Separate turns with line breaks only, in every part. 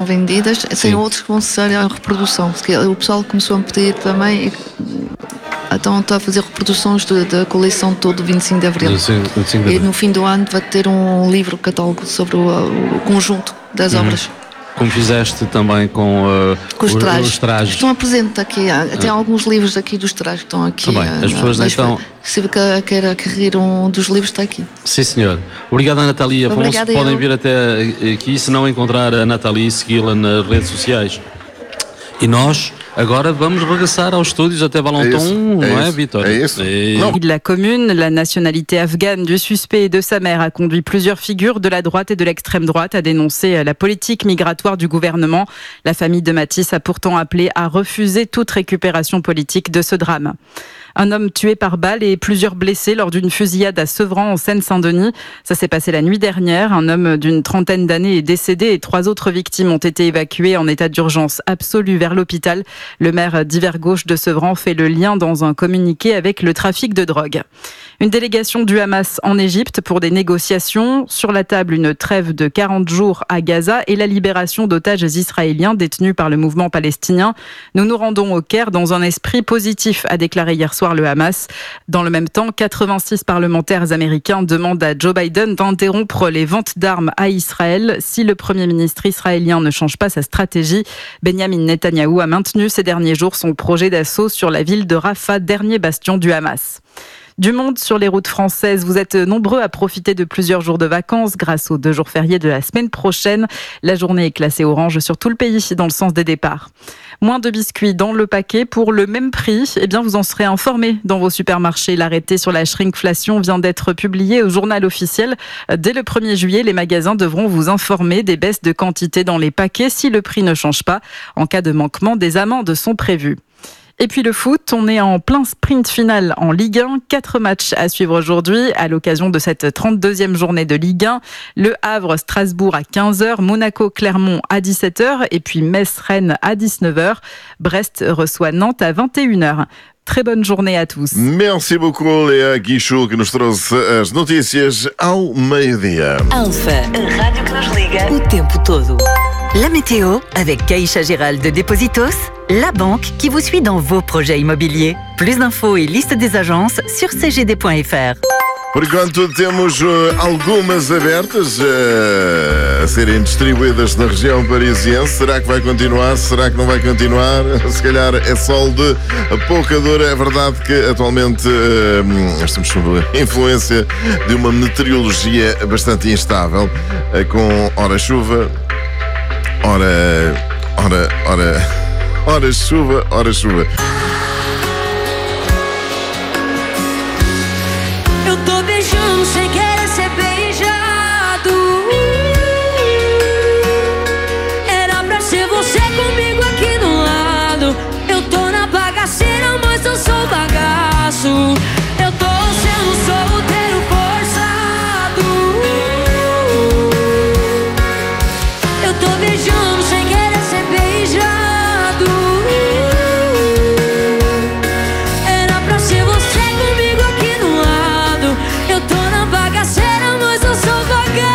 vendidas. Tem outros que vão ser a reprodução. O pessoal começou a pedir também. Então está a fazer reproduções da coleção todo 25 de Abril. E no fim do ano vai ter um livro catálogo sobre o conjunto das obras.
Como fizeste também com os trajes.
Estão apresentes aqui. Tem alguns livros aqui dos trajes que estão aqui.
Também. As pessoas então...
Se quer querer um dos livros, está aqui.
Sim, senhor. Obrigado, Nathalie Afonso. Podem vir até aqui, se não encontrar a Nathalie e segui-la nas redes sociais. E nós... Agora vamos regressar aos estúdios até Valenton, não é, Vitor?
De la commune, la nationalité afghane du suspect et de sa mère a conduit plusieurs figures de la droite et de l'extrême droite à dénoncer la politique migratoire du gouvernement. La famille de Matisse a pourtant appelé à refuser toute récupération politique de ce drame. Un homme tué par balle et plusieurs blessés lors d'une fusillade à Sevran en Seine-Saint-Denis. Ça s'est passé la nuit dernière. Un homme d'une trentaine d'années est décédé et 3 autres victimes ont été évacuées en état d'urgence absolue vers l'hôpital. Le maire d'Hiver Gauche de Sevran fait le lien dans un communiqué avec le trafic de drogue. Une délégation du Hamas en Égypte pour des négociations. Sur la table, une trêve de 40 jours à Gaza et la libération d'otages israéliens détenus par le mouvement palestinien. Nous nous rendons au Caire dans un esprit positif, a déclaré hier soir le Hamas. Dans le même temps, 86 parlementaires américains demandent à Joe Biden d'interrompre les ventes d'armes à Israël si le Premier ministre israélien ne change pas sa stratégie. Benjamin Netanyahou a maintenu ces derniers jours son projet d'assaut sur la ville de Rafah, dernier bastion du Hamas. Du monde sur les routes françaises. Vous êtes nombreux à profiter de plusieurs jours de vacances grâce aux 2 jours fériés de la semaine prochaine. La journée est classée orange sur tout le pays dans le sens des départs. Moins de biscuits dans le paquet pour le même prix. Eh bien, vous en serez informés dans vos supermarchés. L'arrêté sur la shrinkflation vient d'être publié au journal officiel. Dès le 1er juillet, les magasins devront vous informer des baisses de quantité dans les paquets si le prix ne change pas. En cas de manquement, des amendes sont prévues. Et puis le foot, on est en plein sprint final en Ligue 1. 4 matchs à suivre aujourd'hui à l'occasion de cette 32e journée de Ligue 1. Le Havre-Strasbourg à 15h, Monaco-Clermont à 17h et puis Metz-Rennes à 19h. Brest reçoit Nantes à 21h. Très bonne journée à tous.
Merci beaucoup, Léa Guichou, que nos trouxe as notícias ao meio-dia.
Alpha, a rádio que nos liga o tempo todo. La météo avec Caixa Geral de Depositos, la banque qui vous suit dans vos projets immobiliers. Plus d'infos et liste des agences sur cgd.fr.
Por enquanto temos algumas abertas a serem distribuídas na região parisiense. Será que vai continuar? Será que não vai continuar? Se calhar é sol de pouca dor. É verdade que atualmente estamos sob a influência de uma meteorologia bastante instável, com ora chuva, ora chuva, ora chuva.
Eu tô beijando sem querer ser beijado. Era pra ser você comigo aqui do lado. Eu tô na bagaceira, mas eu sou bagaço. Eu tô sendo solteiro forçado. Eu tô beijando sem querer ser beijado. Era pra ser você comigo aqui do lado. Eu tô na bagaceira, mas eu sou bagaço.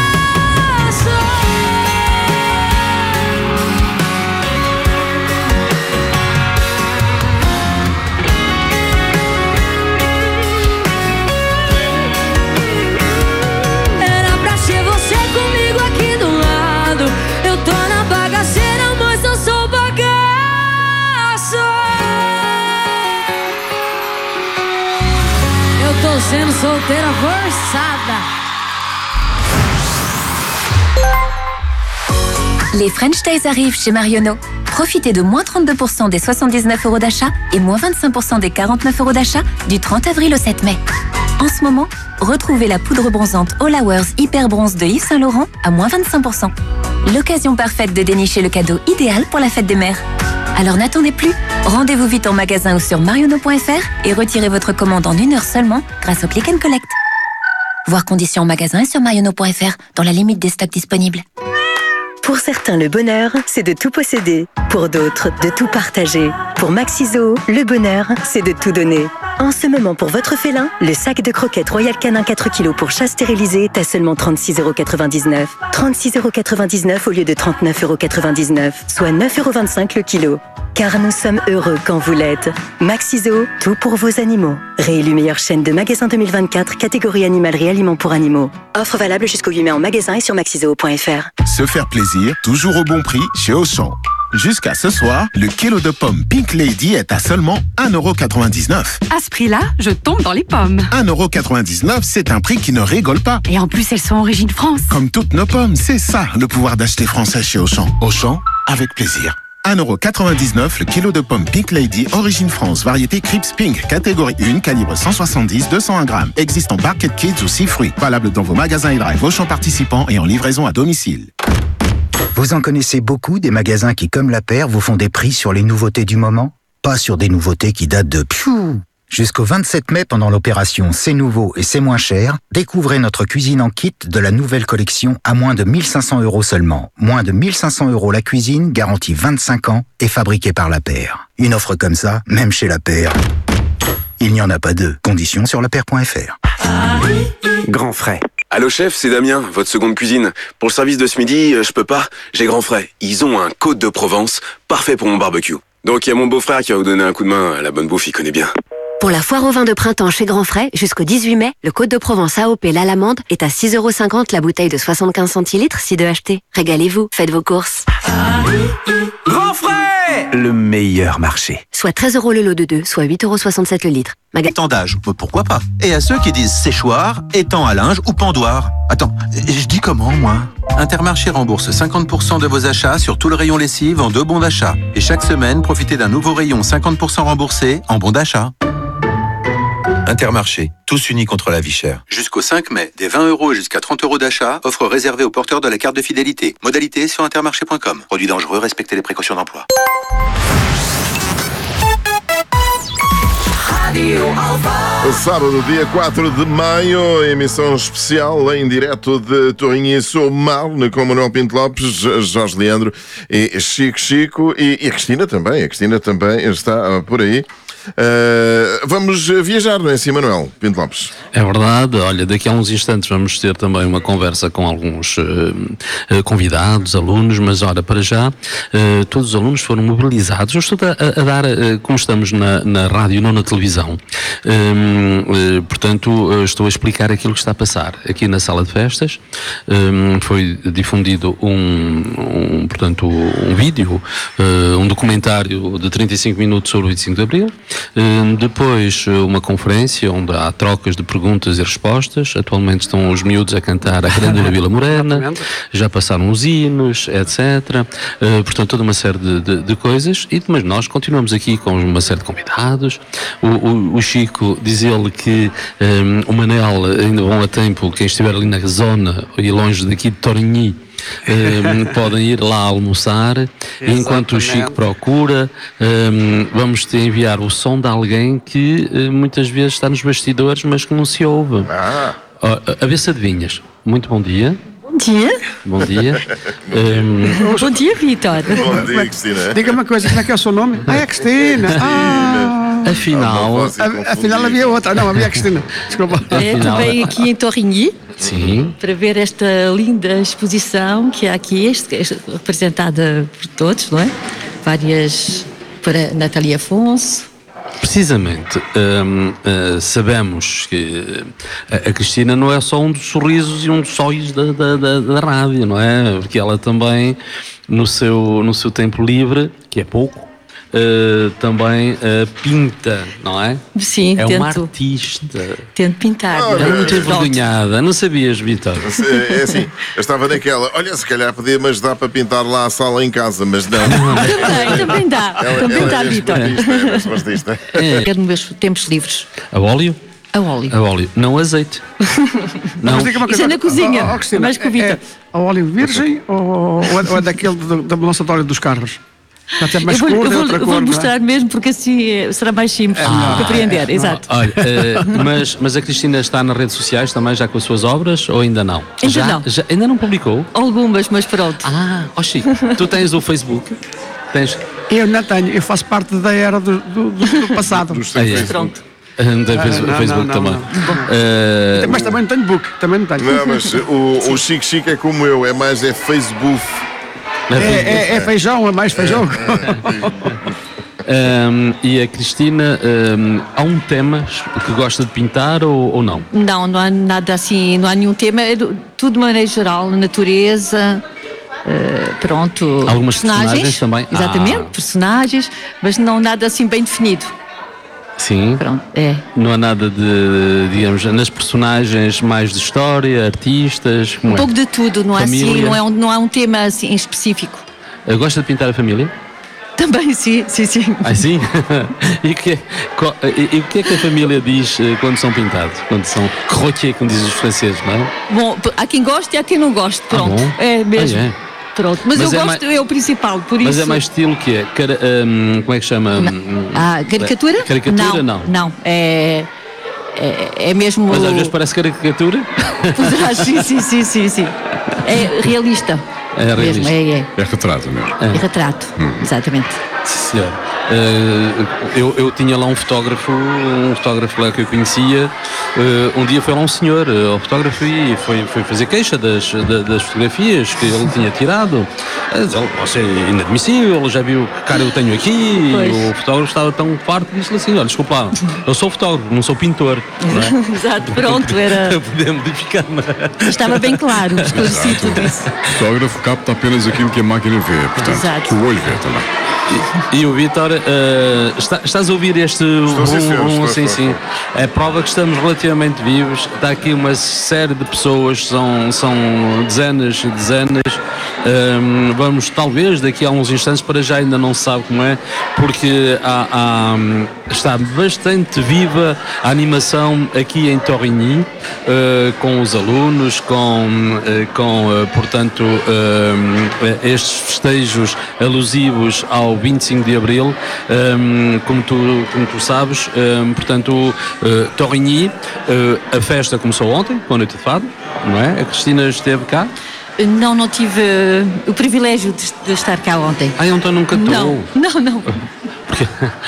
Era pra ser você comigo aqui do lado. Eu tô na bagaceira, mas eu sou bagaço. Eu tô sendo solteira forçada.
Les French Days arrivent chez Marionneau. Profitez de moins 32% des 79 € d'achat et moins 25% des 49 € d'achat du 30 avril au 7 mai. En ce moment, retrouvez la poudre bronzante All Hours Hyper Bronze de Yves Saint Laurent à moins 25%. L'occasion parfaite de dénicher le cadeau idéal pour la fête des mères. Alors n'attendez plus, rendez-vous vite en magasin ou sur marionneau.fr et retirez votre commande en 1 heure seulement grâce au Click and Collect. Voir conditions en magasin et sur marionneau.fr dans la limite des stocks disponibles.
Pour certains, le bonheur, c'est de tout posséder. Pour d'autres, de tout partager. Pour Maxiso, le bonheur, c'est de tout donner. En ce moment, pour votre félin, le sac de croquettes Royal Canin 4 kg pour chat stérilisé est à seulement 36,99 €. 36,99 € au lieu de 39,99 €, soit 9,25 € le kilo. Car nous sommes heureux quand vous l'êtes. Maxiso, tout pour vos animaux. Réélu meilleure chaîne de magasins 2024, catégorie animalerie aliments pour animaux. Offre valable jusqu'au 8 mai en magasin et sur maxiso.fr.
Se faire plaisir, toujours au bon prix chez Auchan. Jusqu'à ce soir, le kilo de pommes Pink Lady est à seulement 1,99 €.
À ce prix-là, je tombe dans les pommes.
1,99 €, c'est un prix qui ne rigole pas.
Et en plus, elles sont origine France.
Comme toutes nos pommes, c'est ça le pouvoir d'acheter français chez Auchan. Auchan, avec plaisir. 1,99 € le kilo de pommes Pink Lady, origine France, variété Crips Pink, catégorie 1, calibre 170, 201 grammes. Existe en Barquette Kids ou 6 fruits. Valable dans vos magasins et drive Auchan participants et en livraison à domicile.
Vous en connaissez beaucoup des magasins qui, comme La Paire, vous font des prix sur les nouveautés du moment? Pas sur des nouveautés qui datent de Jusqu'au 27 mai, pendant l'opération C'est nouveau et c'est moins cher, découvrez notre cuisine en kit de la nouvelle collection à moins de 1 500 € seulement. Moins de 1 500 € la cuisine, garantie 25 ans et fabriquée par La Paire. Une offre comme ça, même chez La Paire, il n'y en a pas deux. Conditions sur lapaire.fr.
Grand Frais. Allô chef, c'est Damien, votre seconde cuisine. Pour le service de ce midi, je peux pas, j'ai Grand Frais. Ils ont un Côte de Provence, parfait pour mon barbecue. Donc il y a mon beau-frère qui va vous donner un coup de main, la bonne bouffe, il connaît bien.
Pour la foire au vin de printemps chez Grand Frais, jusqu'au 18 mai, le Côte de Provence AOP l'Alamande est à 6,50 € la bouteille de 75 centilitres si de acheter. Régalez-vous, faites vos courses.
Grand Frais, le meilleur marché.
Soit 13 € le lot de 2, soit 8,67 € le litre.
Étendage, pourquoi pas. Et à ceux qui disent séchoir, étang à linge ou pendoir. Attends, je dis comment, moi? Intermarché rembourse 50% de vos achats sur tout le rayon lessive en 2 bons d'achat. Et chaque semaine, profitez d'un nouveau rayon 50% remboursé en bons d'achat. Intermarché, tous unis contre la vie chère. Jusqu'au 5 mai, des 20 € et jusqu'à 30 € d'achat, offre réservée aux porteurs de la carte de fidélité. Modalité sur intermarché.com. Produit dangereux, respectez les précautions d'emploi.
Sábado, dia 4 de maio, emissão especial em direto de Torrinha e Somar, com Manuel Pinto Lopes, Jorge Leandro e Chico e a Cristina também. A Cristina também está por aí. Vamos viajar, não é assim, Manuel Pinto Lopes?
É verdade, olha, daqui a uns instantes vamos ter também uma conversa com alguns convidados, alunos, mas olha, para já todos os alunos foram mobilizados. Eu estou a dar, como estamos na rádio e não na televisão, portanto estou a explicar aquilo que está a passar aqui na sala de festas. Foi difundido portanto, um vídeo, um documentário de 35 minutos sobre o 25 de Abril. Depois uma conferência onde há trocas de perguntas e respostas. Atualmente estão os miúdos a cantar a Grândola Vila Morena, já passaram os hinos, etc. Portanto, toda uma série de coisas. Mas nós continuamos aqui com uma série de convidados. O Chico diz ele que o Manel ainda vão a tempo, quem estiver ali na zona e longe daqui de Torigny, podem ir lá almoçar. Enquanto o Chico procura, vamos te enviar o som de alguém que muitas vezes está nos bastidores, mas que não se ouve. A ver se adivinhas. Muito bom dia.
Bom dia.
Bom dia.
Bom dia, Vitor.
Bom dia, Cristina.
Diga uma coisa, como é que é o seu nome? É Cristina.
Afinal
havia outra. Não, havia a Cristina. Desculpa.
Também aqui em Torigny.
Sim.
Para ver esta linda exposição que há aqui, apresentada por todos, não é? Várias para Natália Afonso.
Precisamente, sabemos que a Cristina não é só um dos sorrisos e um dos sóis da rádio, não é? Porque ela também, no seu tempo livre, que é pouco, também pinta, não é?
Sim,
é uma artista.
Tento pintar.
É muito envergonhada. Não sabias, Vitor?
É assim, eu estava naquela. Olha, se calhar podia-me ajudar para pintar lá a sala em casa, mas não.
Também dá. Também dá, Vitor.
É
nos meus tempos livres.
A óleo?
A óleo.
A óleo, não azeite.
Não.
Isso é na cozinha. Mais que o Vitor.
A óleo virgem ou é daquele da balança de óleo dos carros? Mais
eu vou mostrar mesmo, porque assim será mais simples de compreender. Exato.
Olha, mas a Cristina está nas redes sociais também já com as suas obras ou ainda não? Ainda não publicou?
Algumas, mas pronto.
Chico, tu tens o Facebook? Tens?
Eu não tenho, eu faço parte da era do passado.
Pronto.
Tem Facebook também.
Mas também não tenho book, também não tenho.
Não, mas o Chico é como eu, é mais Facebook.
É feijão, é mais feijão.
E a Cristina, há um tema que gosta de pintar ou não?
Não há nada assim, não há nenhum tema, é tudo de maneira geral, natureza, pronto.
Algumas personagens também?
Exatamente, personagens, mas não nada assim bem definido.
Sim.
Pronto,
Não há nada de, digamos, nas personagens mais de história, artistas, como
pouco de tudo, não há assim, não há um tema assim em específico.
Gosta de pintar a família?
Também, sim.
Ah, sim? E o que é que a família diz quando são pintados? Quando são croquet, como dizem os franceses, não é?
Bom, há quem goste e há quem não goste, pronto. É mesmo. Pronto, mas eu gosto, é o principal, por isso.
Mas é mais estilo que é? Como é que chama?
Caricatura?
Caricatura, não.
Não, é mesmo.
Mas às vezes parece caricatura?
Poderá, sim. É realista.
É realista.
Mesmo,
é retrato mesmo.
É retrato, exatamente.
Sim, senhor. Eu tinha lá um fotógrafo lá que eu conhecia. Um dia foi lá um senhor ao fotógrafo e foi fazer queixa das fotografias que ele tinha tirado. Isso é inadmissível, já viu que cara eu tenho aqui. O fotógrafo estava tão farto e disse assim: olha, desculpa lá, eu sou fotógrafo, não sou pintor. Não é?
Exato, pronto, era.
Poder modificar.
Estava bem claro, esclareci tudo isso.
O fotógrafo capta apenas aquilo que a máquina vê, portanto,
exato.
Que o olho vê também.
E o Vítor, estás a ouvir este sim. É prova que estamos relativamente vivos. Está aqui uma série de pessoas, são dezenas e dezenas. Vamos talvez daqui a uns instantes, para já ainda não se sabe como é, porque está bastante viva a animação aqui em Torigny, com os alunos, portanto, estes festejos alusivos ao 25 de Abril, como tu sabes, portanto, Torigny, a festa começou ontem, com a Noite de Fado, não é? A Cristina esteve cá?
Não tive o privilégio de estar cá ontem.
Então nunca estou?
Não.
Porque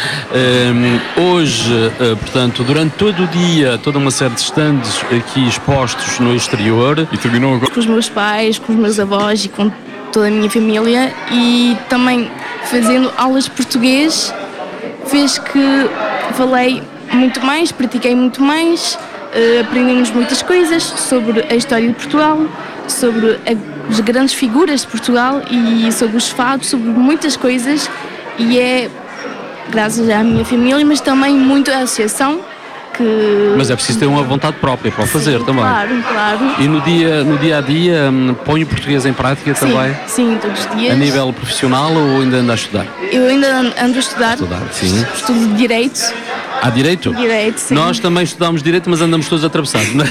hoje, portanto, durante todo o dia, toda uma série de stands aqui expostos no exterior.
E terminou agora?
Com os meus pais, com os meus avós e com toda a minha família, e também fazendo aulas de português fez que falei muito mais, pratiquei muito mais, aprendemos muitas coisas sobre a história de Portugal, sobre as grandes figuras de Portugal e sobre os fados, sobre muitas coisas, e é graças à minha família, mas também muito à associação.
Mas é preciso ter uma vontade própria para o fazer também.
Claro.
E no dia a dia põe o português em prática também?
Sim, todos os dias.
A nível profissional ou ainda anda a estudar?
Eu ainda ando a estudar.
Sim.
Estudo Direito.
Direito?
Direito, sim.
Nós também estudamos Direito, mas andamos todos atravessados, não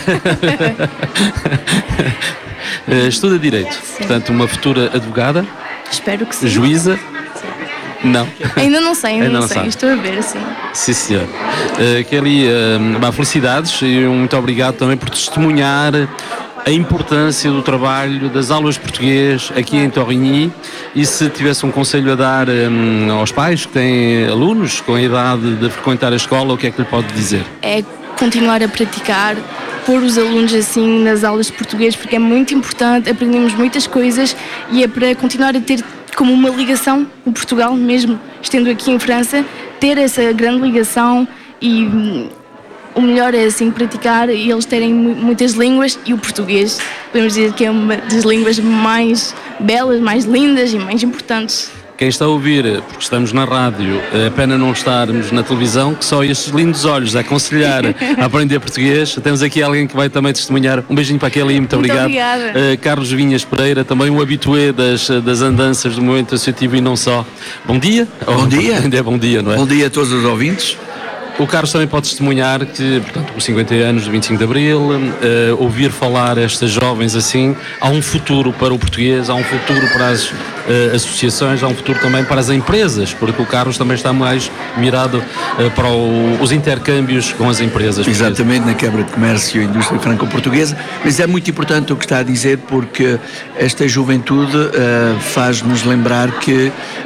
é? Estuda Direito. Sim. Portanto, uma futura advogada?
Espero que sim.
Juíza? Não.
Ainda não sei. Estou a ver, sim.
Sim, senhor. Kelly, felicidades e muito obrigado também por testemunhar a importância do trabalho das aulas de português aqui em Torigny. E se tivesse um conselho a dar aos pais que têm alunos com a idade de frequentar a escola, o que é que lhe pode dizer? É
continuar a praticar, pôr os alunos assim nas aulas de português, porque é muito importante, aprendemos muitas coisas e é para continuar a ter como uma ligação com Portugal, mesmo estando aqui em França, ter essa grande ligação. E o melhor é assim praticar e eles terem muitas línguas, e o português podemos dizer que é uma das línguas mais belas, mais lindas e mais importantes.
Quem está a ouvir, porque estamos na rádio, é pena não estarmos na televisão, que só estes lindos olhos a aconselhar a aprender português. Temos aqui alguém que vai também testemunhar. Um beijinho para a Kelly, muito obrigado.
Obrigada.
Carlos Vinhas Pereira, também um habitué das andanças do movimento associativo e não só. Bom dia.
Bom dia.
Ainda é bom dia, não é?
Bom dia a todos os ouvintes.
O Carlos também pode testemunhar que, portanto, com 50 anos do 25 de Abril, ouvir falar estas jovens assim, há um futuro para o português, há um futuro para as associações, há um futuro também para as empresas, porque o Carlos também está mais mirado para os intercâmbios com as empresas.
Exatamente, na Câmara de Comércio e Indústria Franco-Portuguesa, mas é muito importante o que está a dizer, porque esta juventude faz-nos lembrar que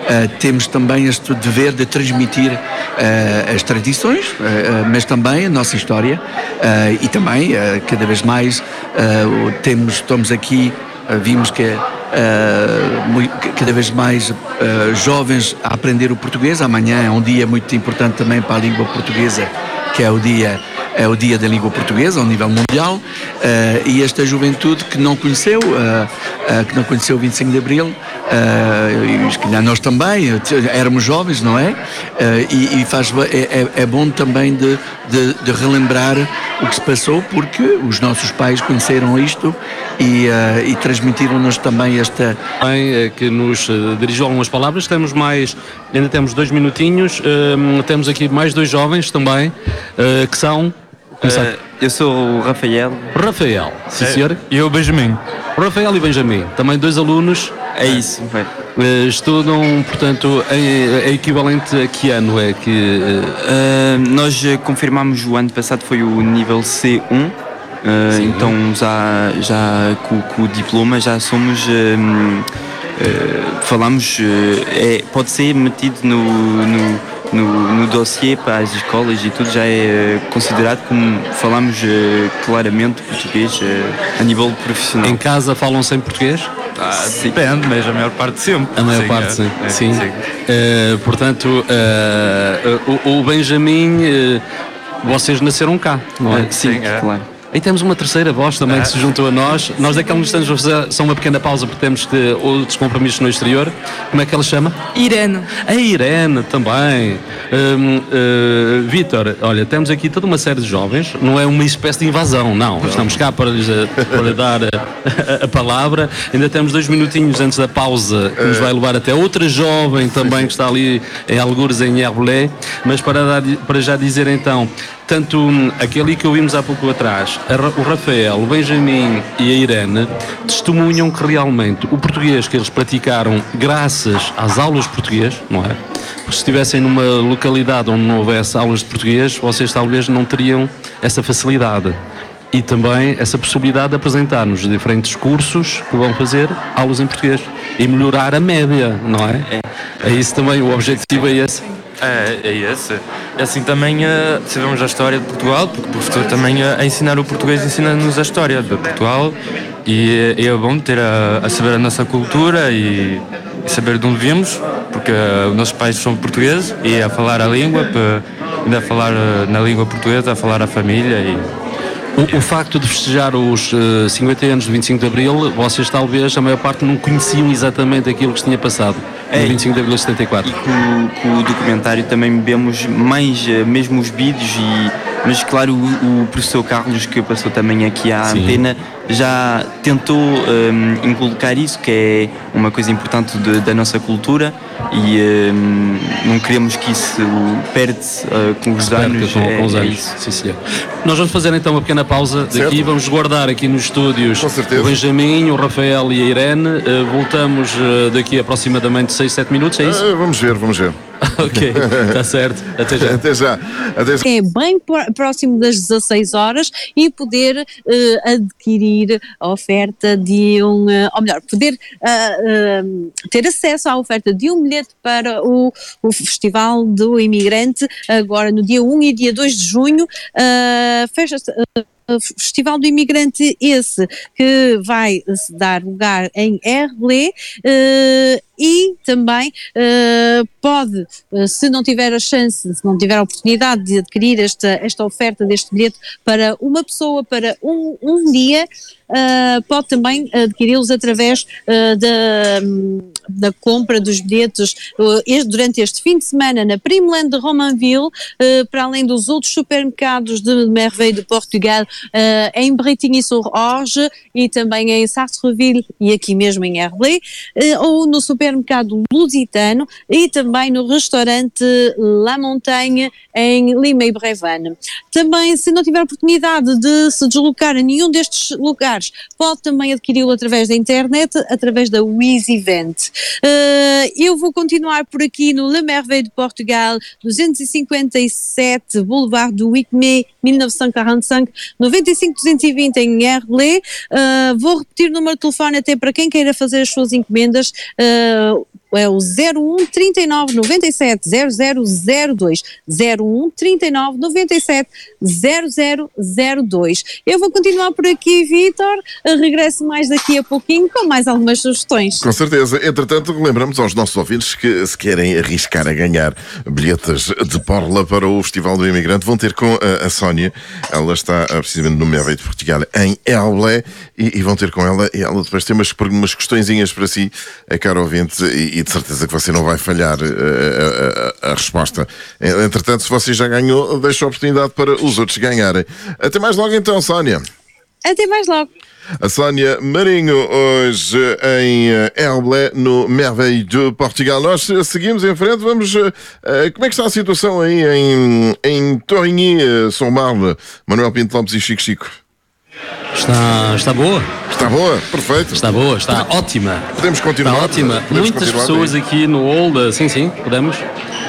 temos também este dever de transmitir as tradições, mas também a nossa história, e também cada vez mais estamos aqui, vimos que cada vez mais jovens a aprender o português. Amanhã é um dia muito importante também para a língua portuguesa, que é o dia da língua portuguesa ao nível mundial, e esta juventude que não conheceu o 25 de Abril, e se calhar nós também éramos jovens, não é? E é bom também de relembrar o que se passou, porque os nossos pais conheceram isto e transmitiram-nos também esta...
Que nos dirigiu algumas palavras. Ainda temos 2 minutinhos, temos aqui mais 2 jovens também, que são...
eu sou o Rafael.
Rafael, sim senhor.
E eu o Benjamin.
Rafael e Benjamin, também 2 alunos.
É isso, vai.
Estudam, portanto, é equivalente a que ano é que...
Nós confirmamos o ano passado, foi o nível C1. Então já com o diploma já somos... falamos... pode ser metido no dossiê para as escolas e tudo, já é considerado como falamos claramente português a nível profissional.
Em casa falam sempre português?
Depende, mas a maior parte sempre.
A maior parte sim. Portanto, o Benjamin, vocês nasceram cá, não é?
Sim, claro.
E temos uma terceira voz também que se juntou a nós. Nós daqui a uns instantes vamos fazer só uma pequena pausa porque temos outros compromissos no exterior. Como é que ela se chama?
Irene.
A Irene também. Vítor, olha, temos aqui toda uma série de jovens. Não é uma espécie de invasão, não. Estamos cá para lhes dar a palavra. Ainda temos 2 minutinhos antes da pausa que nos vai levar até outra jovem também que está ali em algures em Herblé. Mas para já dizer então, tanto aquele que ouvimos há pouco atrás, o Rafael, o Benjamin e a Irene, testemunham que realmente o português que eles praticaram graças às aulas de português, não é? Porque se estivessem numa localidade onde não houvesse aulas de português, vocês talvez não teriam essa facilidade. E também essa possibilidade de apresentar-nos diferentes cursos que vão fazer aulas em português e melhorar a média, não é? É isso também, o objetivo é esse.
É esse. E assim também sabemos a história de Portugal, porque o professor também a ensinar o português ensina-nos a história de Portugal, e é bom ter a saber a nossa cultura e saber de onde viemos, porque os nossos pais são portugueses, e a falar a língua, ainda a falar na língua portuguesa, a falar a família e...
O facto de festejar os 50 anos do 25 de Abril, vocês talvez, a maior parte, não conheciam exatamente aquilo que se tinha passado no 25 de Abril de 74.
E com o documentário também vemos mais, mesmo os vídeos, mas claro, o professor Carlos, que passou também aqui à antena, já tentou inculcar isso, que é uma coisa importante da nossa cultura, e não queremos que isso perde com os anos.
Com os anos. Isso. Sim, senhor. Nós vamos fazer então uma pequena pausa daqui, vamos guardar aqui nos estúdios o Benjamin, o Rafael e a Irene. Voltamos daqui aproximadamente 6-7 minutos, é isso?
Vamos ver.
Ok, está certo. Até já.
Até já.
É bem próximo das 16 horas e poder adquirir a oferta de ou melhor, poder ter acesso à oferta de um bilhete para o Festival do Imigrante, agora no dia 1 e dia 2 de junho, Festival do Imigrante esse que vai dar lugar em Herblé, e também pode, se não tiver a chance, se não tiver a oportunidade de adquirir esta oferta deste bilhete para uma pessoa, para um dia, pode também adquiri-los através da compra dos bilhetes durante este fim de semana na Primeland de Romainville, para além dos outros supermercados de Merveille de Portugal, em Bretigny-sur-Orge e também em Sartreville e aqui mesmo em Herblé, ou no supermercado Lusitano e também no restaurante La Montagne em Limay-Brévannes. Também, se não tiver oportunidade de se deslocar a nenhum destes lugares, pode também adquiri-lo através da internet, através da WizEvent. Eu vou continuar por aqui no Le Merveille de Portugal, 257 Boulevard do 8 mai 1945, 95-220 em Herblé. Vou repetir o número de telefone até para quem queira fazer as suas encomendas. é o 01 39 97 0002. 01 39 97 0002. Eu vou continuar por aqui, Vítor. Regresso mais daqui a pouquinho com mais algumas sugestões.
Com certeza. Entretanto, lembramos aos nossos ouvintes que, se querem arriscar a ganhar bilhetes de borla para o Festival do Imigrante, vão ter com a Sónia. Ela está precisamente no Merveille de Portugal, em Elblé, e vão ter com ela. E ela depois tem umas questõezinhas para si, a cara ouvinte, e de certeza que você não vai falhar a resposta. Entretanto, se você já ganhou, deixa a oportunidade para os outros ganharem. Até mais logo então, Sónia.
Até mais logo.
A Sónia Marinho, hoje em Elblé, no Merveille de Portugal. Nós seguimos em frente, vamos... como é que está a situação aí em Torigny-sur-Marne? Manuel Pinto Lopes e Chico.
Está boa.
Está boa, perfeito.
Está boa, está ótima.
Podemos continuar.
Está ótima. Muitas pessoas aqui no Old, sim, podemos,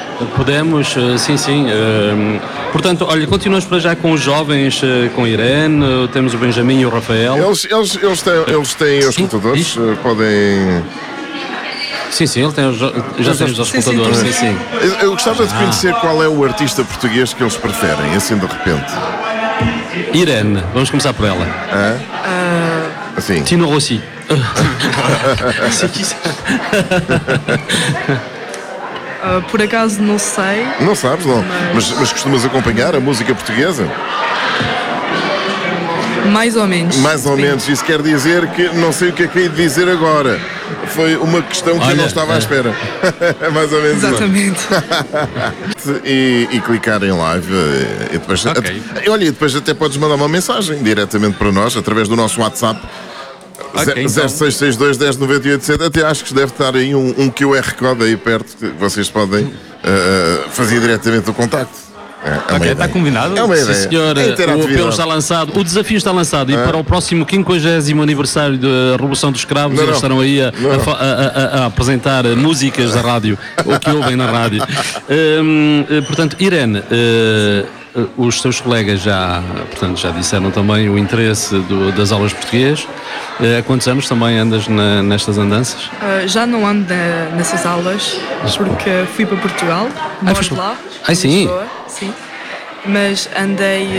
sim. Portanto, olha, continuamos para já com os jovens, com a Irene, temos o Benjamin e o Rafael.
Eles têm os computadores, podem...
Sim, já temos os auscultadores, sim.
Eu gostava de conhecer qual é o artista português que eles preferem, assim de repente.
Irene, vamos começar por ela.
Assim.
Tino Rossi.
Por acaso não sei.
Não sabes, não? Mas costumas acompanhar a música portuguesa?
Mais ou menos.
Mais ou menos. Isso quer dizer que não sei o que é que hei de dizer agora. Foi uma questão que eu não estava à espera. Mais ou menos.
Exatamente.
E clicar em live. E depois, olha, e depois até podes mandar uma mensagem diretamente para nós, através do nosso WhatsApp. 0662 10 98 7. Até acho que deve estar aí um QR Code aí perto que vocês podem fazer diretamente o contacto.
Está combinado?
É uma ideia.
Sim, senhor, o apelo está lançado, o desafio está lançado e para o próximo 50º aniversário da Revolução dos Escravos eles estarão aí a apresentar músicas da rádio, ou que ouvem na rádio. Portanto, Irene, os seus colegas já disseram também o interesse das aulas de português. Há quantos anos também andas nestas andanças?
Já não ando nessas aulas, porque fui para Portugal, moro lá.
Sim?
Lisboa, sim. Mas andei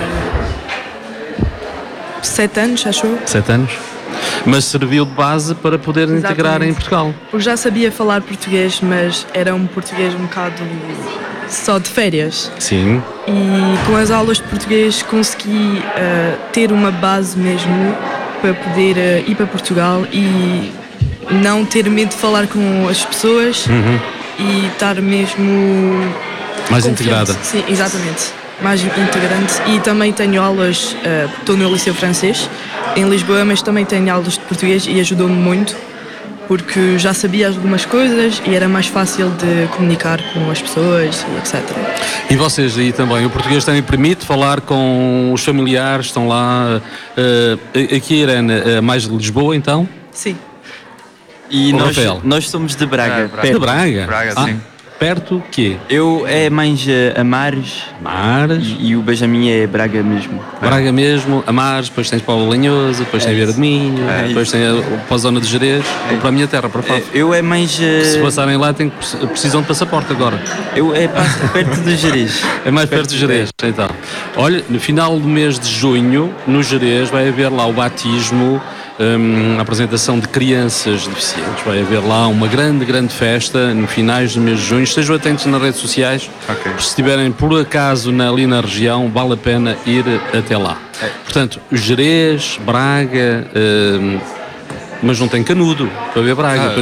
7 anos, acho eu.
7 anos? Mas serviu de base para poder integrar em Portugal?
Porque já sabia falar português, mas era um português um bocado só de férias.
Sim.
E com as aulas de português consegui ter uma base mesmo para poder ir para Portugal e não ter medo de falar com as pessoas e estar mesmo...
Mais integrada.
Sim, exatamente. Mais integrante. E também tenho aulas, estou no Liceu Francês, em Lisboa, mas também tenho aulas de português e ajudou-me muito, porque já sabia algumas coisas e era mais fácil de comunicar com as pessoas e etc.
E vocês aí também, o português também permite falar com os familiares, estão lá, aqui Irene, mais de Lisboa então?
Sim.
E nós somos de Braga.
De Braga?
Braga, sim.
Perto o quê?
Eu é mais Amares. E o Benjamin é Braga mesmo.
Braga mesmo, Amares, depois tens Paulo Lanhoso, depois tem Vieira de Minho, depois tem para a zona de Jerez, ou para a minha terra, para Faf.
Eu é mais...
Se passarem lá precisam de passaporte agora.
Eu é perto de Jerez.
É mais perto de Jerez, então. Olha, no final do mês de junho, no Jerez, vai haver lá o batismo, a apresentação de crianças deficientes. Vai haver lá uma grande festa no finais do mês de junho. Estejam atentos nas redes sociais. Se estiverem por acaso ali na região, vale a pena ir até lá. Portanto, Jerez, Braga, mas não tem Canudo para ver Braga.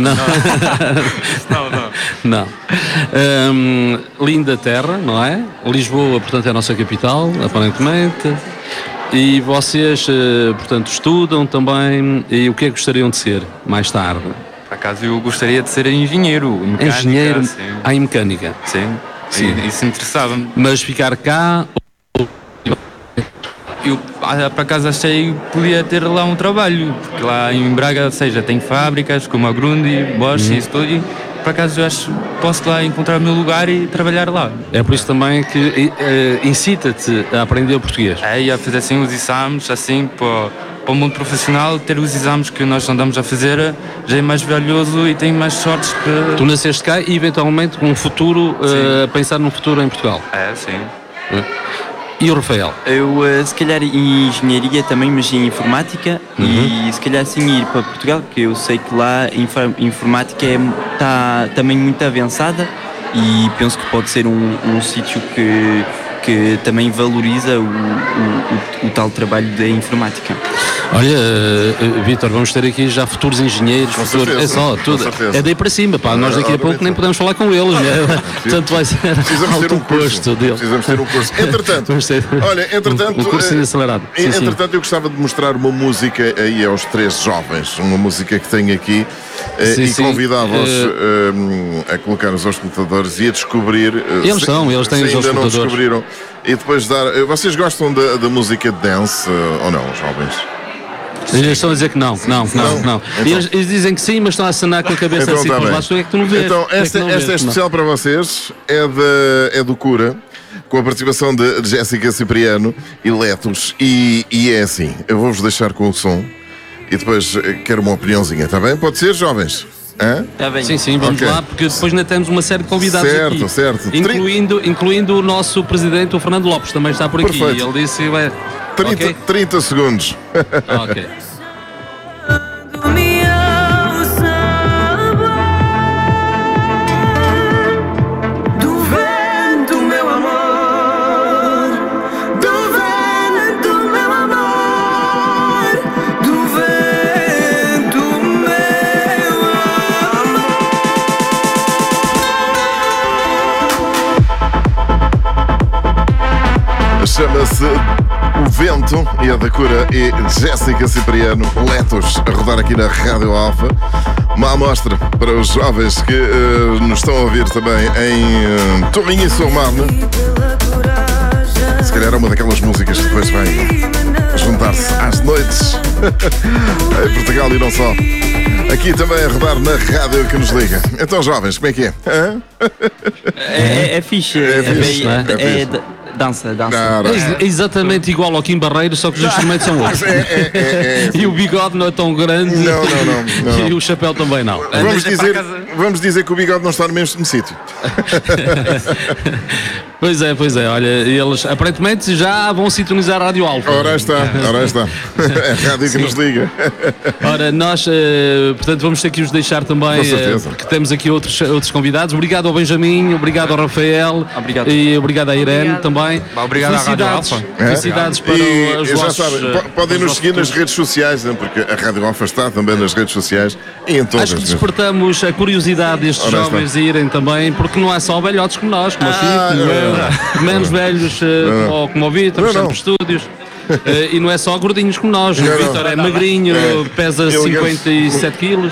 Não. Linda terra, não é? Lisboa, portanto, é a nossa capital, aparentemente. E vocês, portanto, estudam também. E o que é que gostariam de ser mais tarde?
Por acaso eu gostaria de ser engenheiro.
Engenheiro?
Sim.
Em mecânica?
Sim. Isso interessava-me.
Mas ficar cá...
Eu, por acaso, achei que podia ter lá um trabalho. Porque lá em Braga, ou seja, tem fábricas como a Grundy, Bosch e isso tudo. E, por acaso, eu acho que posso lá encontrar o meu lugar e trabalhar lá.
É por isso também que incita-te a aprender o português.
E a fazer assim os exames, assim, para para o mundo profissional, ter os exames que nós andamos a fazer, já é mais valioso e tem mais sortes que...
Tu nasceste cá e eventualmente com um futuro, a pensar num futuro em Portugal.
Sim.
E o Rafael?
Eu, se calhar, em engenharia também, mas em informática, e se calhar sim ir para Portugal, porque eu sei que lá a informática está também muito avançada e penso que pode ser um sítio que também valoriza o tal trabalho da informática.
Olha, Vítor, vamos ter aqui já futuros engenheiros, é só, tudo, é daí para cima, pá, nós daqui a pouco nem podemos falar com eles, né? Portanto vai ser alto custo deles.
Precisamos ter um curso. Entretanto,
um curso acelerado.
Entretanto, eu gostava de mostrar uma música aí aos 3 jovens, uma música que tenho aqui, e convidava-os a colocar nos auscultadores e a descobrir.
Eles têm os
ainda não
auscultadores.
descobriram. E depois vocês gostam da música de dance ou não, jovens?
Eles estão a dizer que não.
Então,
Eles dizem que sim, mas estão a acenar com a cabeça assim,
tá
mas tu é que tu não vês.
Então, esta é especial para vocês, é do Cura, com a participação de Jéssica Cipriano e Letos, e é assim, eu vou-vos deixar com o som, e depois quero uma opiniãozinha, está bem? Pode ser, jovens?
Tá bem.
Sim, vamos lá, porque depois ainda temos uma série de convidados aqui.
Certo.
Incluindo o nosso presidente, o Fernando Lopes, também está por aqui.
Perfeito.
Ele disse...
30 segundos.
Ok.
Chama-se O Vento e é da Cura e Jéssica Cipriano, Letos, a rodar aqui na Rádio Alfa. Uma amostra para os jovens que nos estão a ouvir também em Torrinho-sur-Marne. Se calhar é uma daquelas músicas que depois vai juntar-se às noites em Portugal e não só. Aqui também a rodar na rádio que nos liga. Então, jovens, como é que é?
É fixe. Dança.
É exatamente igual ao Kim Barreiro, só que os instrumentos são outros. E o bigode não é tão grande.
Não.
E o chapéu também não.
Vamos dizer que o bigode não está no mesmo sítio.
Pois é. Olha, eles aparentemente já vão sintonizar a Rádio Alfa.
Ora está. É a rádio que nos liga.
Ora, nós, portanto, vamos ter que os deixar também, porque temos aqui outros convidados. Obrigado ao Benjamin, obrigado ao Rafael. E obrigado à Irene também.
Obrigado à Rádio Alfa.
Felicidades para os vossos...
Já sabem, podem nos seguir nas redes sociais, porque a Rádio Alfa está também nas redes sociais e em todas.
Acho que despertamos a curiosidade destes jovens a irem também, porque não é só velhotes como nós, como menos velhos como o Vítor, sempre estúdios. E não é só gordinhos como nós. O Vítor é magrinho, pesa 57 quilos.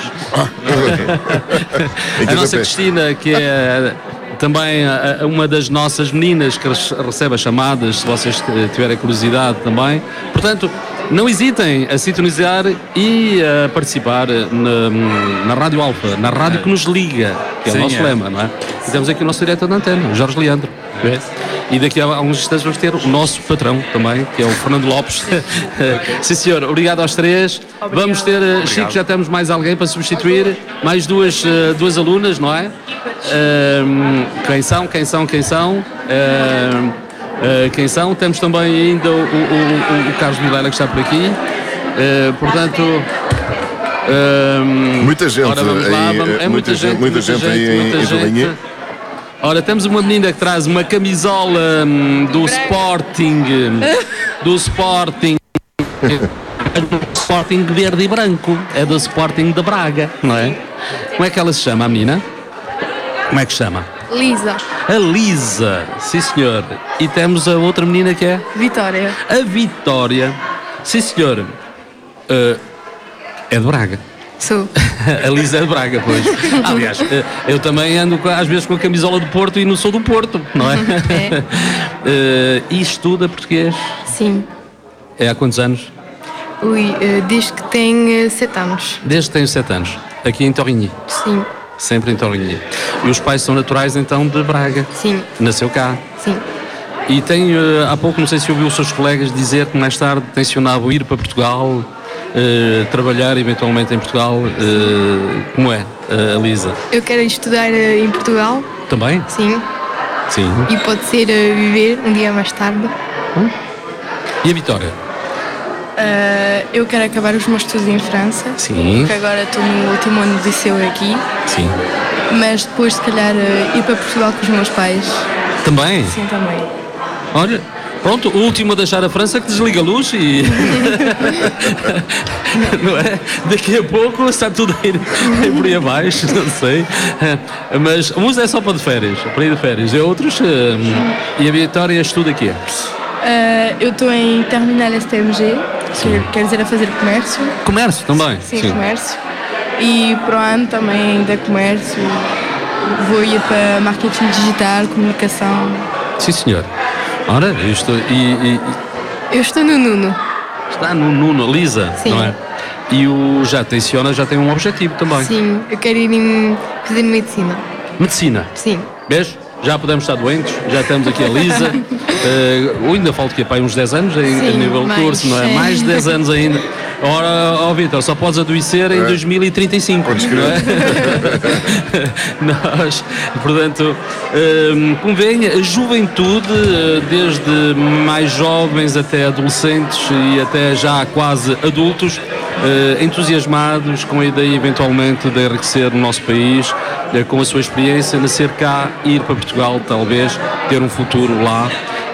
A nossa Cristina, que é também uma das nossas meninas que recebe as chamadas, se vocês tiverem curiosidade também. Portanto, não hesitem a sintonizar e a participar na Rádio Alfa, na rádio que nos liga, que é o nosso lema, não é? E temos aqui o nosso diretor da antena, o Jorge Leandro. E daqui a alguns instantes vamos ter o nosso patrão também, que é o Fernando Lopes. Sim, senhor, obrigado aos 3. Obrigado. Vamos ter, Chico, já temos mais alguém para substituir, mais duas alunas, não é? Quem são? Temos também ainda o Carlos Vilela, que está por aqui. Portanto...
muita gente.
Ora, vamos lá, é muita gente aí em Belinha. Ora, temos uma menina que traz uma camisola do Sporting verde e branco, é do Sporting de Braga, não é? Como é que ela se chama, a menina? Como é que se chama?
Lisa.
A Lisa, sim senhor. E temos a outra menina que é?
Vitória.
A Vitória, sim senhor. É de Braga.
Sou.
A Lisa é de Braga, pois. Aliás, eu também ando às vezes com a camisola do Porto e não sou do Porto, não é? E estuda português?
Sim.
É há quantos anos?
Desde que tenho 7 anos.
Desde que tenho 7 anos. Aqui em Torrinho?
Sim.
Sempre em Torrinho. E os pais são naturais então de Braga?
Sim.
Nasceu cá?
Sim.
E tem, há pouco, não sei se ouviu os seus colegas dizer que mais tarde tencionava ir para Portugal. trabalhar eventualmente em Portugal? Como é, Lisa?
Eu quero estudar em Portugal.
Também?
Sim.
Sim.
E pode ser viver um dia mais tarde.
E a Vitória?
Eu quero acabar os meus estudos em França.
Sim.
Porque agora estou no último ano de liceu aqui.
Sim.
Mas depois, se calhar, ir para Portugal com os meus pais.
Também?
Sim, também.
Olha, pronto, o último a deixar a França que desliga a luz e... não é? Daqui a pouco está tudo a ir por aí abaixo, não sei. Mas uns é só para ir de férias, e outros... E a Vitória estuda aqui?
Eu estou em Terminal STMG, que quer dizer a fazer comércio.
Comércio também?
Sim, comércio. E para o ano também ainda comércio. Vou ir para marketing digital, comunicação.
Sim, senhor. Ora,
eu estou no Nuno.
Está no Nuno, Lisa,
sim.
Não é? E o já tem um objetivo também.
Sim, eu quero ir fazer medicina.
Medicina?
Sim.
Beijo? Já podemos estar doentes, já estamos aqui a Lisa. Ainda falta que uns 10 anos a nível de curso, não é? Mais de 10 anos ainda. Ora, Vítor, só podes adoecer em 2035. Não é? Nós, portanto, convém a juventude, desde mais jovens até adolescentes e até já quase adultos, entusiasmados com a ideia eventualmente de enriquecer o nosso país, com a sua experiência, nascer cá, ir para Portugal, talvez, ter um futuro lá.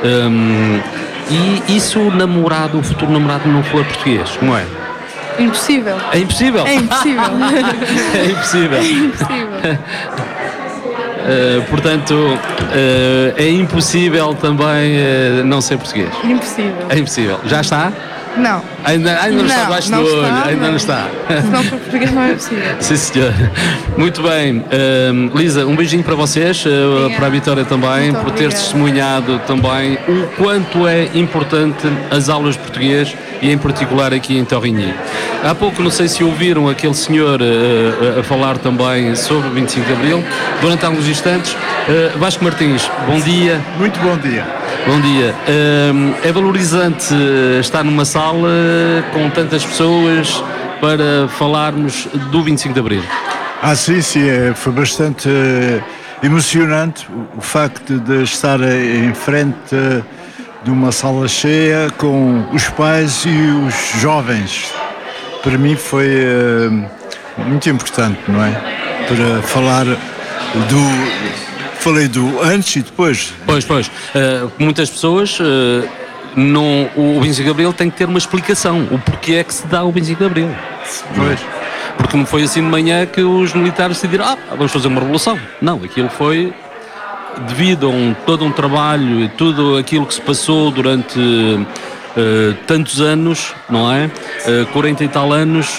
E se o futuro namorado não for português, como é?
Impossível.
É impossível?
É impossível.
É impossível.
É impossível.
Portanto, é impossível também não ser português.
Impossível.
É impossível. Já está?
Não.
Ainda não está debaixo do olho. Ainda não está.
Se não for português não é possível.
Sim, senhor. Muito bem. Lisa, um beijinho para vocês, para a Vitória também,
muito
por ter testemunhado também o quanto é importante as aulas de português e em particular aqui em Torigny. Há pouco, não sei se ouviram aquele senhor a falar também sobre o 25 de Abril. Durante alguns instantes, Vasco Martins, bom dia.
Muito bom dia.
Bom dia. É valorizante estar numa sala com tantas pessoas para falarmos do 25 de Abril.
Sim, foi bastante emocionante o facto de estar em frente de uma sala cheia com os pais e os jovens. Para mim foi muito importante, não é? Para falar Falei do antes e depois.
Pois. Muitas pessoas, o 25 de Abril tem que ter uma explicação. O porquê é que se dá o 25 de Abril.
Pois.
Porque não foi assim de manhã que os militares decidiram, vamos fazer uma revolução. Não, aquilo foi devido a todo um trabalho e tudo aquilo que se passou durante tantos anos, não é? 40 e tal anos,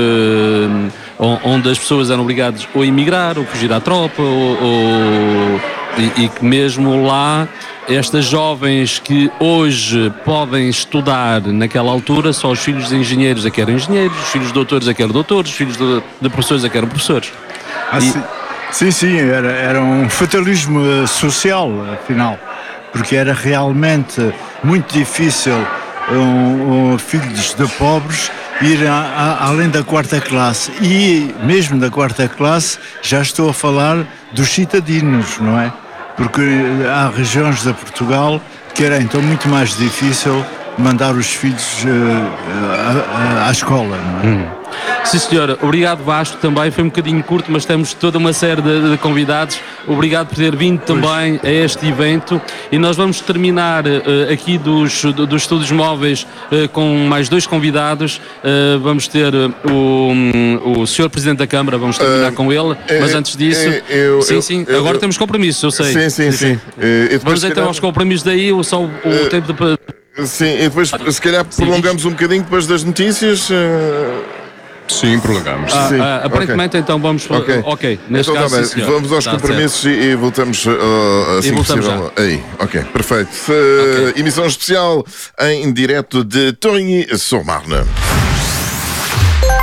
onde as pessoas eram obrigadas ou a emigrar, ou fugir à tropa, e que mesmo lá, estas jovens que hoje podem estudar naquela altura, só os filhos de engenheiros a que eram engenheiros, os filhos de doutores a que eram doutores, os filhos de professores a que eram professores.
Sim, era um fatalismo social, afinal, porque era realmente muito difícil filhos de pobres ir além da quarta classe, e mesmo da quarta classe já estou a falar dos citadinos, não é? Porque há regiões de Portugal que era então muito mais difícil mandar os filhos à escola, não é?
Sim, senhora. Obrigado, Vasco, também. Foi um bocadinho curto, mas temos toda uma série de convidados. Obrigado por ter vindo também a este evento. E nós vamos terminar aqui dos Estúdios Móveis com mais dois convidados. Vamos ter o Sr. Presidente da Câmara, vamos terminar com ele. Mas antes disso... Sim. Agora temos compromissos, eu sei.
Sim.
Vamos então aos compromissos daí, só o tempo de...
Sim, e depois se calhar prolongamos um bocadinho depois das notícias.
Sim, prolongamos.
Aparentemente então vamos... Ok, neste
então,
caso sim,
vamos aos compromissos e voltamos assim possível. Aí, ok, perfeito. Emissão especial em direto de Torigny-sur-Marne.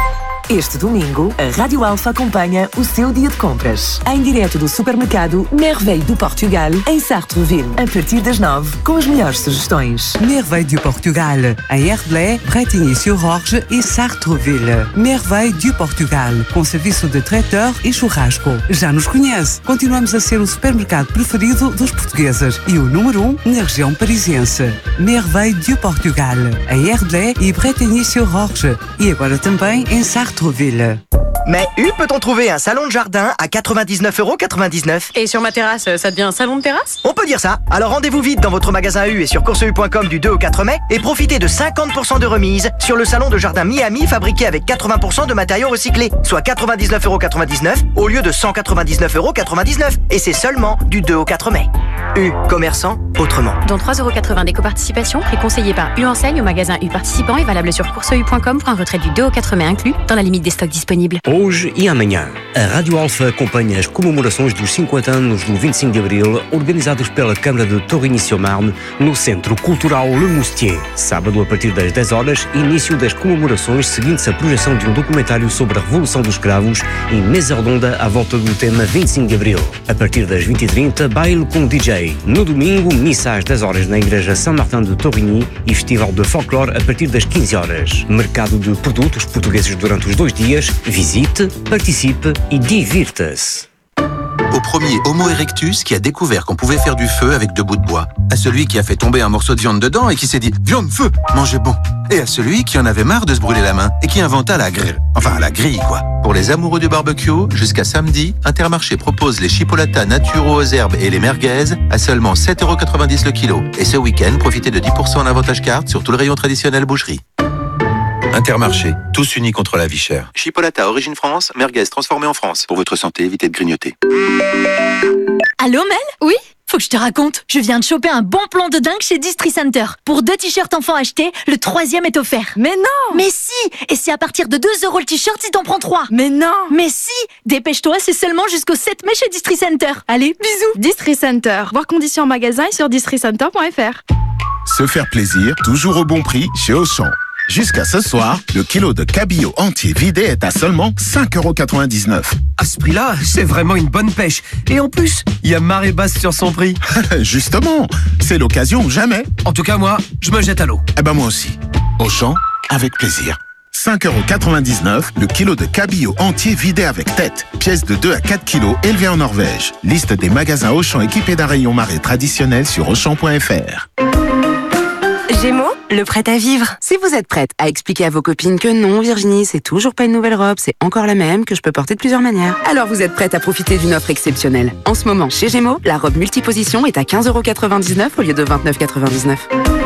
Este domingo, a Rádio Alfa acompanha o seu dia de compras. Em direto do supermercado Merveille do Portugal, em Sartreville, a partir das 9, com as melhores sugestões.
Merveille du Portugal, em Herblay, Bretigny-sur-Orge e Sartreville. Merveille du Portugal, com serviço de traiteur e churrasco. Já nos conhece. Continuamos a ser o supermercado preferido dos portugueses e o número 1 na região parisiense. Merveille du Portugal, em Herblay e Bretigny-sur-Orge. E agora também em Sartreville.
Mais U peut-on trouver un salon de jardin à 99,99 €?
Et sur ma terrasse, ça devient un salon de terrasse?
On peut dire ça. Alors rendez-vous vite dans votre magasin U et sur courseu.com du 2 au 4 mai et profitez de 50% de remise sur le salon de jardin Miami fabriqué avec 80% de matériaux recyclés, soit 99,99 € au lieu de 199,99 €. Et c'est seulement du 2 au 4 mai. U, commerçant autrement.
Dont 3,80 € d'éco-participation, prix conseillé par U Enseigne au magasin U participant et valable sur courseu.com pour un retrait du 2 au 4 mai inclus, dans la limite des stocks disponibles.
Hoje e amanhã, a Rádio Alfa acompanha as comemorações dos 50 anos do 25 de Abril, organizadas pela Câmara de Torigny-sur-Marne, no Centro Cultural Le Moustier. Sábado, a partir das 10 horas, início das comemorações, seguindo-se a projeção de um documentário sobre a Revolução dos Escravos e mesa redonda à volta do tema 25 de Abril. A partir das 20h30, baile com DJ. No domingo, missa às 10 horas na Igreja Saint-Martin de Torigny e festival de folclore a partir das 15 horas. Mercado de produtos portugueses durante os 2 dias. Visite, participe et divirta-se.
Au premier Homo erectus qui a découvert qu'on pouvait faire du feu avec 2 bouts de bois. À celui qui a fait tomber un morceau de viande dedans et qui s'est dit « Viande, feu, mangez bon !» Et à celui qui en avait marre de se brûler la main et qui inventa la grille. Enfin, la grille, quoi. Pour les amoureux du barbecue, jusqu'à samedi, Intermarché propose les chipolatas naturaux aux herbes et les merguez à seulement 7,90 € le kilo. Et ce week-end, profitez de 10% en avantage carte sur tout le rayon traditionnel boucherie. Intermarché, tous unis contre la vie chère. Chipolata origine France, merguez transformée en France. Pour votre santé, évitez de grignoter.
Allô Mel? Oui? Faut que je te raconte, je viens de choper un bon plan de dingue chez Distri Center. Pour 2 t-shirts enfants achetés, le 3e est offert. Mais non! Mais si! Et c'est à partir de 2 € le t-shirt si t'en prends 3. Mais non! Mais si! Dépêche-toi, c'est seulement jusqu'au 7 mai chez Distri Center. Allez, bisous!
Distri Center. Voir conditions en magasin et sur districenter.fr.
Se faire plaisir, toujours au bon prix chez Auchan. Jusqu'à ce soir, le kilo de cabillaud entier vidé est à seulement 5,99 €.
À ce prix-là, c'est vraiment une bonne pêche. Et en plus, il y a marée basse sur son prix.
Justement, c'est l'occasion ou jamais.
En tout cas, moi, je me jette à l'eau.
Eh ben moi aussi. Auchan, avec plaisir. 5,99 € le kilo de cabillaud entier vidé avec tête. Pièce de 2 à 4 kilos élevée en Norvège. Liste des magasins Auchan équipés d'un rayon marée traditionnel sur Auchan.fr.
Gémeaux, le prêt à vivre. Si vous êtes prête à expliquer à vos copines que non, Virginie, c'est toujours pas une nouvelle robe, c'est encore la même, que je peux porter de plusieurs manières, alors vous êtes prête à profiter d'une offre exceptionnelle. En ce moment, chez Gémeaux, la robe multiposition est à 15,99 € au lieu de 29,99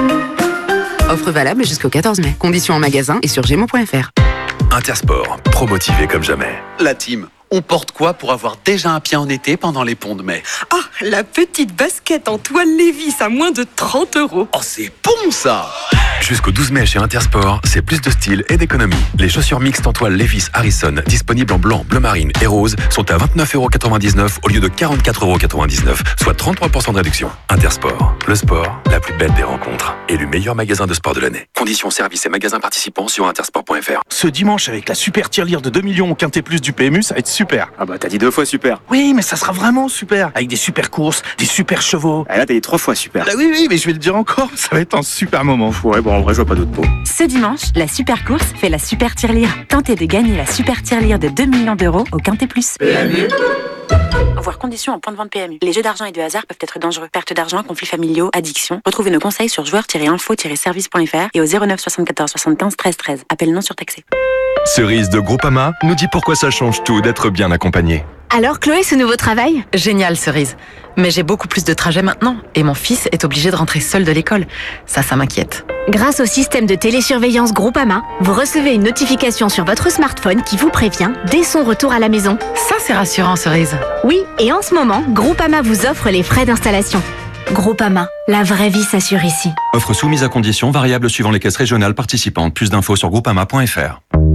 €. Offre valable jusqu'au 14 mai. Conditions en magasin et sur gémeaux.fr.
Intersport, pro-motivé comme jamais.
La team, on porte quoi pour avoir déjà un pied en été pendant les ponts de mai?
Ah, la petite basket en toile Lévis à moins de 30 €.
Oh, c'est bon ça!
Jusqu'au 12 mai chez Intersport, c'est plus de style et d'économie. Les chaussures mixtes en toile Levi's Harrison, disponibles en blanc, bleu marine et rose, sont à 29,99 € au lieu de 44,99 €, soit 33% de réduction. Intersport, le sport, la plus belle des rencontres. Élu meilleur magasin de sport de l'année. Conditions, services et magasins participants sur intersport.fr.
Ce dimanche, avec la super tirelire de 2 millions au Quintet Plus du PMU, ça va être super.
Ah bah t'as dit 2 fois super.
Oui, mais ça sera vraiment super. Avec des super courses, des super chevaux.
Ah là t'as dit 3 fois super.
Ah oui, mais je vais le dire encore, ça va être un super moment.
Ouais, bon en vrai je vois pas d'autre pot.
Ce dimanche, la super course fait la super tirelire. Tentez de gagner la super tirelire de 2 millions d'euros au Quintet Plus.
PMU.
Voir conditions en point de vente PMU. Les jeux d'argent et de hasard peuvent être dangereux. Perte d'argent, conflits familiaux, addiction. Retrouvez nos conseils sur joueurs-info-service.fr et au 09 74 75 13 13. Appel non surtaxé.
Cerise de Groupama nous dit pourquoi ça change tout d'être bien accompagné.
Alors Chloé, ce nouveau travail?
Génial, Cerise. Mais j'ai beaucoup plus de trajets maintenant et mon fils est obligé de rentrer seul de l'école. Ça m'inquiète.
Grâce au système de télésurveillance Groupama, vous recevez une notification sur votre smartphone qui vous prévient dès son retour à la maison.
Ça, c'est rassurant, Cerise.
Oui, et en ce moment, Groupama vous offre les frais d'installation. Groupama, la vraie vie s'assure ici.
Offre soumise à conditions variables suivant les caisses régionales participantes. Plus d'infos sur groupama.fr.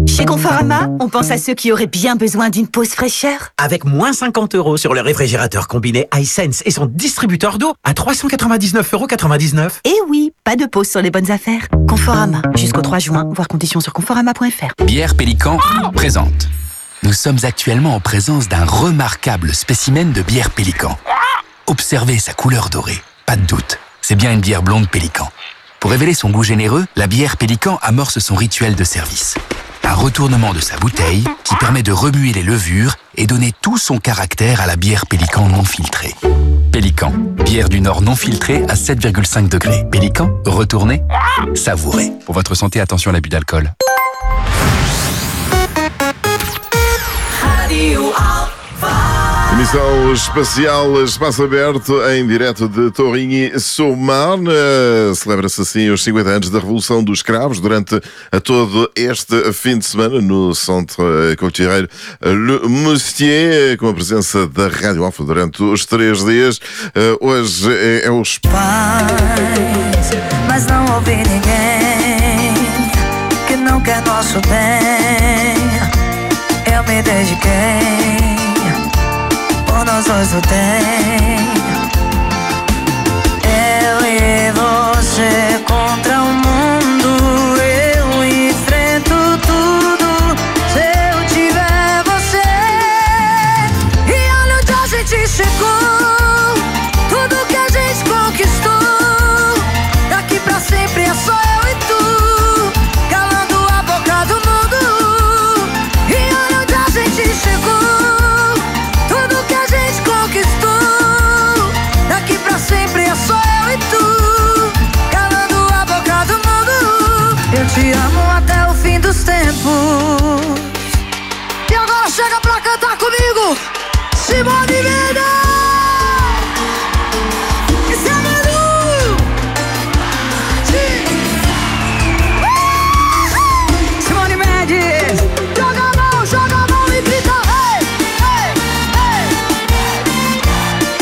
Chez Conforama, on pense à ceux qui auraient bien besoin d'une pause fraîcheur.
Avec moins 50 € sur le réfrigérateur combiné iSense et son distributeur d'eau à 399,99 €.
Et oui, pas de pause sur les bonnes affaires. Conforama, jusqu'au 3 juin, voir conditions sur conforama.fr.
Bière Pélican présente. Nous sommes actuellement en présence d'un remarquable spécimen de bière Pélican. Observez sa couleur dorée. Pas de doute, c'est bien une bière blonde Pélican. Pour révéler son goût généreux, la bière Pélican amorce son rituel de service. Un retournement de sa bouteille qui permet de remuer les levures et donner tout son caractère à la bière Pélican non filtrée. Pélican, bière du Nord non filtrée à 7,5 degrés. Pélican, retournez, savourez.
Pour votre santé, attention à l'abus d'alcool.
Emissão especial Espaço Aberto em direto de Torigny-sur-Marne. Celebra-se assim os 50 anos da Revolução dos Cravos durante todo este fim de semana no Centre Culturel Le Moustier, com a presença da Rádio Alfa durante os 3 dias. Hoje é os
pais, mas não houve ninguém que não quer nosso bem. Eu me dediquei, por nós dois o tem. Eu e você contra o mundo, eu enfrento tudo se eu tiver você. E olha onde a gente chegou, tudo que a gente conquistou. Daqui pra sempre é só eu e tu, calando a boca do mundo. E olha onde a gente chegou, sempre é só eu e tu, calando a boca do mundo. Eu te amo até o fim dos tempos. E agora chega pra cantar comigo, Simone Mendes.